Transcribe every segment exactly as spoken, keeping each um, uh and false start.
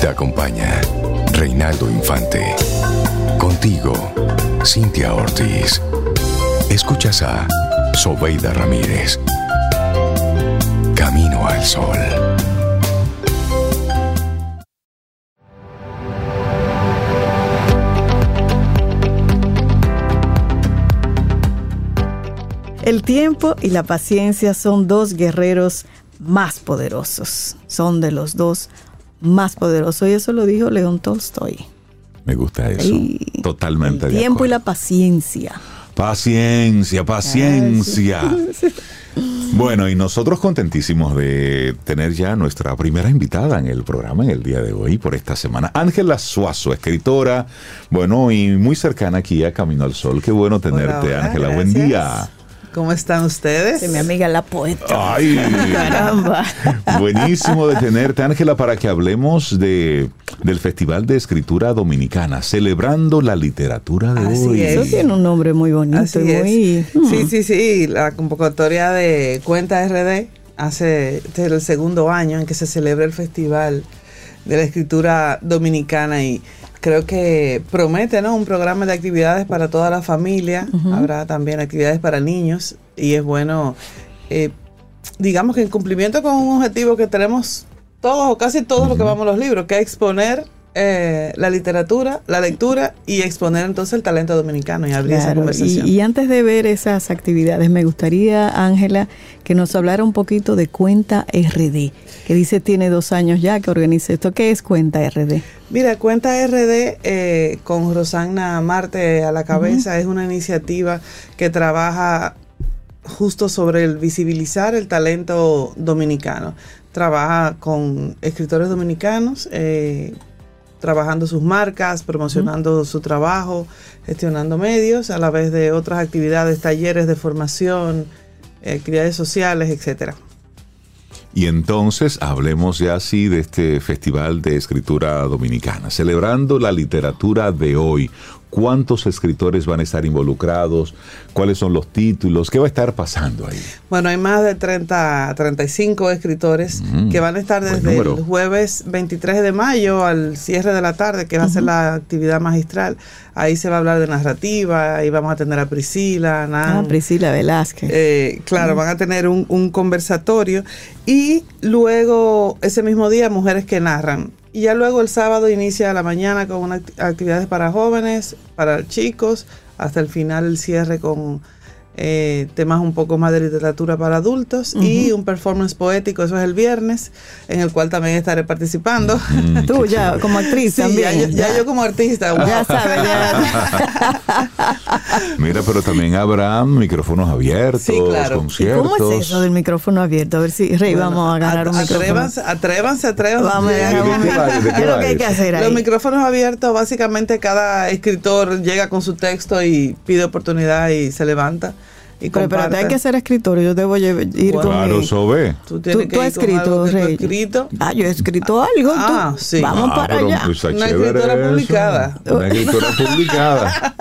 Te acompaña Reinaldo Infante. Contigo, Cintia Ortiz. Escuchas a Sobeida Ramírez. Camino al Sol. El tiempo y la paciencia son dos guerreros más poderosos. Son de los dos más poderosos. Y eso lo dijo León Tolstoy. Me gusta eso. Y totalmente. El tiempo y la paciencia. Paciencia, paciencia. Bueno, y nosotros contentísimos de tener ya nuestra primera invitada en el programa en el día de hoy, por esta semana. Ángela Suazo, escritora, bueno, y muy cercana aquí a Camino al Sol. Qué bueno tenerte, Ángela. Buen día. ¿Cómo están ustedes? De mi amiga la poeta. ¡Ay! ¡Caramba! Buenísimo de tenerte, Ángela, para que hablemos de, del Festival de Escritura Dominicana, celebrando la literatura de Así hoy. Es. Eso tiene un nombre muy bonito. Así y muy, es. Hmm. Sí, sí, sí. La convocatoria de Cuenta R D hace este es el segundo año en que se celebra el Festival de la Escritura Dominicana y creo que promete, ¿no?, un programa de actividades para toda la familia. Uh-huh. Habrá también actividades para niños y es bueno, eh, digamos que en cumplimiento con un objetivo que tenemos todos o casi todos uh-huh. los que vamos a los libros, que es exponer eh, la literatura, la lectura y exponer entonces el talento dominicano y abrir claro, esa conversación. Y, y antes de ver esas actividades, me gustaría, Ángela, que nos hablara un poquito de Cuenta R D, que dice tiene dos años ya que organiza esto. ¿Qué es Cuenta R D? Mira, Cuenta R D, eh, con Rosana Marte a la cabeza, uh-huh. es una iniciativa que trabaja justo sobre el visibilizar el talento dominicano. Trabaja con escritores dominicanos, eh, trabajando sus marcas, promocionando uh-huh. su trabajo, gestionando medios, a la vez de otras actividades, talleres de formación, eh, actividades sociales, etcétera. Y entonces hablemos ya así de este Festival de Escritura Dominicana, celebrando la literatura de hoy. ¿Cuántos escritores van a estar involucrados? ¿Cuáles son los títulos? ¿Qué va a estar pasando ahí? Bueno, hay más de treinta, treinta y cinco escritores mm, que van a estar desde el jueves veintitrés de mayo al cierre de la tarde, que va uh-huh. a ser la actividad magistral. Ahí se va a hablar de narrativa, ahí vamos a tener a Priscila, Nan, ah, Priscila Velázquez. Eh, claro, uh-huh. van a tener un, un conversatorio y luego ese mismo día mujeres que narran. Y ya luego el sábado inicia a la mañana con unas actividades para jóvenes, para chicos, hasta el final el cierre con eh, temas un poco más de literatura para adultos uh-huh. y un performance poético, eso es el viernes, en el cual también estaré participando. Uh-huh. Tú ya como actriz sí, también. Ya, ya, ya yo como artista. Wow. Ya sabes, ya. Mira, pero también habrá micrófonos abiertos, sí, claro. conciertos. ¿Cómo es eso del micrófono abierto? A ver si, Rey, bueno, vamos a agarrar un micrófono. Atrévanse, atrévanse, atrévanse. Vamos a agarrar un micrófono. ¿Qué es lo que hay que hacer ahí? Los micrófonos abiertos, básicamente cada escritor llega con su texto y pide oportunidad y se levanta. Y pero, pero hay que ser escritor, yo debo ir bueno, con claro, mi... Sobe. Tú, tienes ¿Tú, que tú has escrito, Rey? escrito. Ah, yo he escrito algo. Ah, tú. sí. Vamos ah, para allá. Pues, una escritora eso. publicada. Una escritora publicada.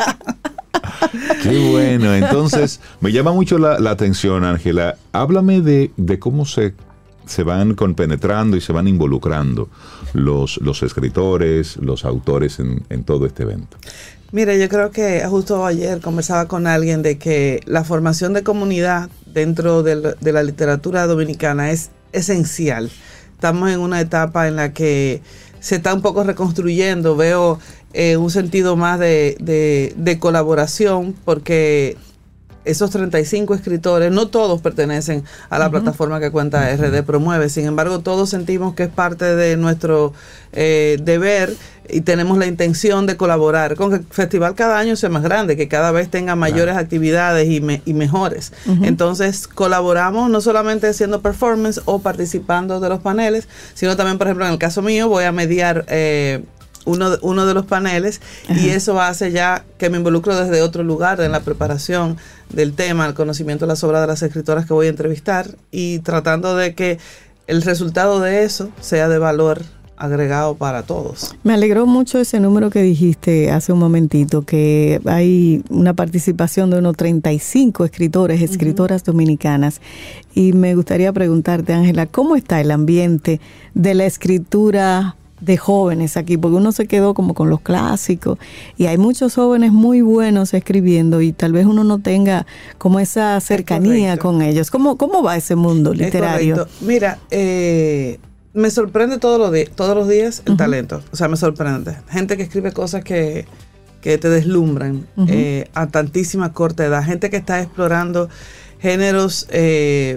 Qué bueno. Entonces, me llama mucho la, la atención, Ángela. Háblame de, de cómo se, se van compenetrando y se van involucrando los, los escritores, los autores en, en todo este evento. Mira, yo creo que justo ayer conversaba con alguien de que la formación de comunidad dentro de, de la literatura dominicana es esencial. Estamos en una etapa en la que se está un poco reconstruyendo. Veo eh, un sentido más de, de, de colaboración porque esos treinta y cinco escritores, no todos pertenecen a la uh-huh. plataforma que Cuenta R D promueve. Sin embargo, todos sentimos que es parte de nuestro eh, deber y tenemos la intención de colaborar con que el festival cada año sea más grande, que cada vez tenga mayores claro. actividades y, me, y mejores. Uh-huh. Entonces, colaboramos no solamente haciendo performance o participando de los paneles, sino también, por ejemplo, en el caso mío, voy a mediar eh, Uno, uno de los paneles uh-huh. y eso hace ya que me involucro desde otro lugar en la preparación del tema, el conocimiento de las obras de las escritoras que voy a entrevistar y tratando de que el resultado de eso sea de valor agregado para todos. Me alegró mucho ese número que dijiste hace un momentito, que hay una participación de unos treinta y cinco escritores, escritoras uh-huh. dominicanas. Y me gustaría preguntarte, Ángela, ¿cómo está el ambiente de la escritura de jóvenes aquí, porque uno se quedó como con los clásicos y hay muchos jóvenes muy buenos escribiendo y tal vez uno no tenga como esa cercanía con ellos. ¿Cómo, cómo va ese mundo literario? Mira, eh, me sorprende todos los, di- todos los días el uh-huh. talento, o sea, me sorprende. Gente que escribe cosas que, que te deslumbran uh-huh. eh, a tantísima corta edad, gente que está explorando géneros eh,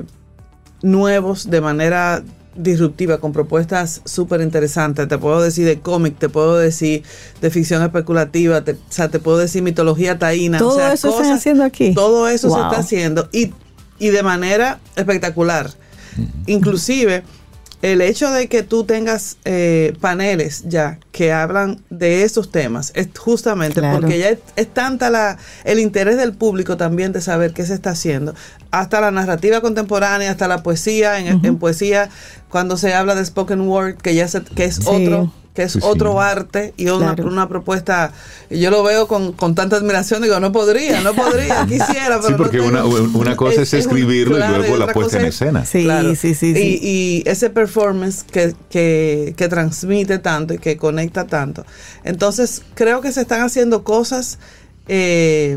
nuevos de manera disruptiva, con propuestas súper interesantes. Te puedo decir de cómic, te puedo decir de ficción especulativa, te, o sea, te puedo decir mitología taína. Todo o sea, eso cosas, se está haciendo aquí. Todo eso wow. se está haciendo y, y de manera espectacular. Uh-huh. Inclusive, el hecho de que tú tengas eh, paneles ya que hablan de esos temas es justamente claro. porque ya es, es tanta la el interés del público también de saber qué se está haciendo, hasta la narrativa contemporánea, hasta la poesía, en, uh-huh. en poesía, cuando se habla de spoken word, que ya se, que es sí. otro que es sí, otro sí. arte y una, claro. una propuesta, y yo lo veo con, con tanta admiración, digo, no podría, no podría, quisiera, pero sí, porque no tengo, una, una cosa es, es escribirlo un, claro, y luego y la puesta en escena. Sí, claro. sí, sí, sí. Y, y ese performance que, que, que transmite tanto y que conecta tanto. Entonces, creo que se están haciendo cosas eh,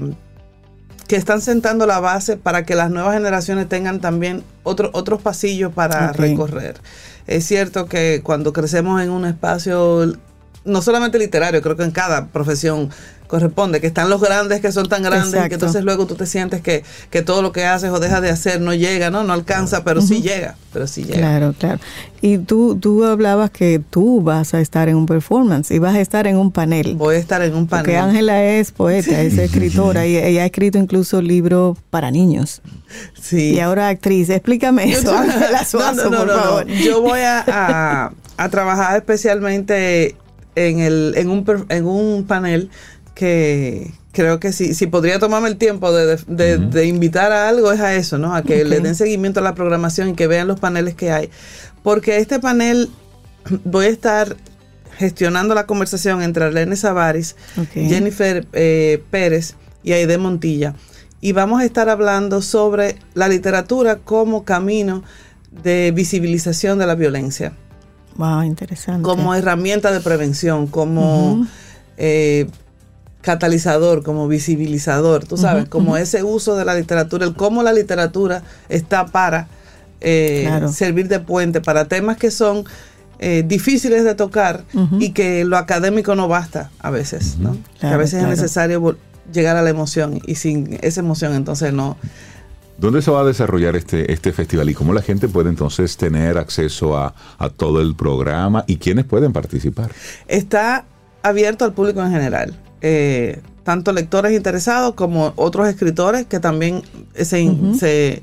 que están sentando la base para que las nuevas generaciones tengan también otro, otros pasillos para okay. recorrer. Es cierto que cuando crecemos en un espacio, no solamente literario, creo que en cada profesión corresponde, que están los grandes que son tan grandes, y que entonces luego tú te sientes que, que todo lo que haces o dejas de hacer no llega, no, no alcanza, pero uh-huh. sí llega, pero sí llega. Claro, claro. Y tú, tú hablabas que tú vas a estar en un performance y vas a estar en un panel. Voy a estar en un panel. Porque Ángela es poeta, es escritora y ella ha escrito incluso libros para niños. Sí. Y ahora actriz. Explícame eso, Ángela Suazo, no, no, no, por no, favor. No. Yo voy a, a, a trabajar especialmente en, el, en, un, en un panel que creo que si, si podría tomarme el tiempo de, de, de, uh-huh. de invitar a algo es a eso, ¿no? A que okay. le den seguimiento a la programación y que vean los paneles que hay. Porque este panel voy a estar gestionando la conversación entre Arlene Savaris, okay. Jennifer eh, Pérez y Aide Montilla. Y vamos a estar hablando sobre la literatura como camino de visibilización de la violencia. Wow, interesante. Como herramienta de prevención, como uh-huh. eh, catalizador, como visibilizador, tú sabes, uh-huh, como uh-huh. ese uso de la literatura, el cómo la literatura está para eh, claro. servir de puente para temas que son eh, difíciles de tocar uh-huh. y que lo académico no basta a veces, ¿no? Claro, que a veces claro. es necesario vol- llegar a la emoción y sin esa emoción entonces no. ¿Dónde se va a desarrollar este, este festival y cómo la gente puede entonces tener acceso a, a todo el programa y quiénes pueden participar? Está abierto al público en general. Eh, tanto lectores interesados como otros escritores que también se, uh-huh. se,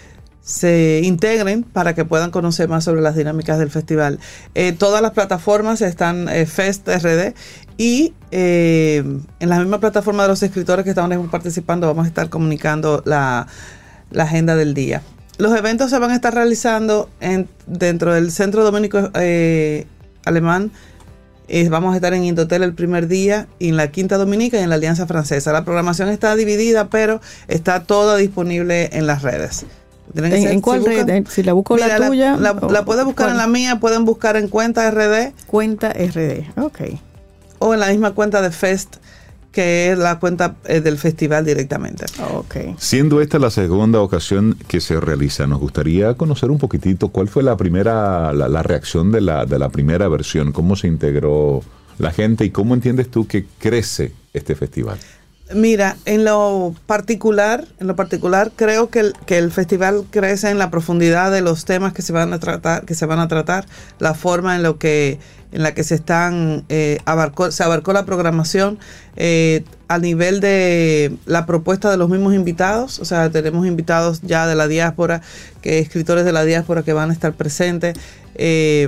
se integren para que puedan conocer más sobre las dinámicas del festival. Eh, todas las plataformas están eh, Fest R D y eh, en la misma plataforma de los escritores que estamos participando vamos a estar comunicando la, la agenda del día. Los eventos se van a estar realizando en, dentro del Centro Dominico eh, Alemán. Eh, vamos a estar en Indotel el primer día, y en la Quinta Dominica y en la Alianza Francesa. La programación está dividida, pero está toda disponible en las redes. ¿En, ser, ¿en cuál si red? Buscan, si la busco mira, la tuya. La, la, la pueden buscar ¿cuál? En la mía, pueden buscar en Cuenta R D. Cuenta R D, ok. O en la misma cuenta de Fest, que es la cuenta eh, del festival directamente. Okay. Siendo esta la segunda ocasión que se realiza, nos gustaría conocer un poquitito cuál fue la primera, la, la reacción de la, de la primera versión, cómo se integró la gente y cómo entiendes tú que crece este festival. Mira, en lo particular, en lo particular creo que el, que el festival crece en la profundidad de los temas que se van a tratar, que se van a tratar, la forma en lo que en la que se están eh, abarcó, se abarcó la programación eh, a nivel de la propuesta de los mismos invitados. O sea, tenemos invitados ya de la diáspora, que escritores de la diáspora que van a estar presentes. Eh,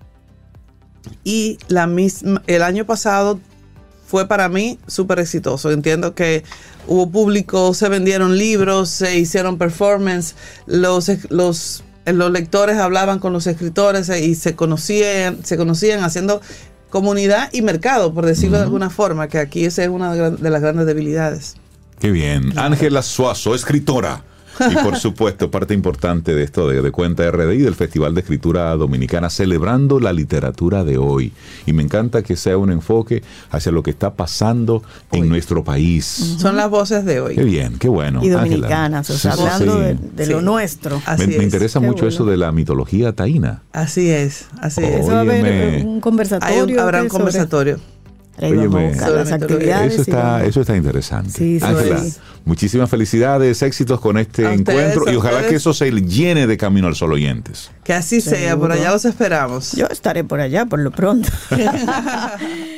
y la misma, el año pasado fue para mí súper exitoso. Entiendo que hubo público, se vendieron libros, se hicieron performance, los, los, los lectores hablaban con los escritores y se conocían, se conocían haciendo comunidad y mercado, por decirlo uh-huh. de alguna forma, que aquí esa es una de las grandes debilidades. Qué bien. Ángela Suazo, escritora, Y por supuesto, parte importante de esto de, de Cuenta R D I, del Festival de Escritura Dominicana, celebrando la literatura de hoy. Y me encanta que sea un enfoque hacia lo que está pasando hoy en nuestro país. Uh-huh. Son las voces de hoy. Qué bien, qué bueno. Y dominicanas, o sea, sí, hablando sí. de, de sí. lo nuestro. Me, me interesa qué mucho bueno. eso de la mitología taína. Así es, así es. Eso va a haber un conversatorio. Un, habrá un conversatorio. Óyeme, las actividades eso está, eso está interesante. Sí, sí, Ángela, sí. muchísimas felicidades, éxitos con este a encuentro ustedes, y ojalá ustedes. que eso se llene de Camino al Sol oyentes. Que así ¿Seguro? sea, por allá los esperamos. Yo estaré por allá por lo pronto.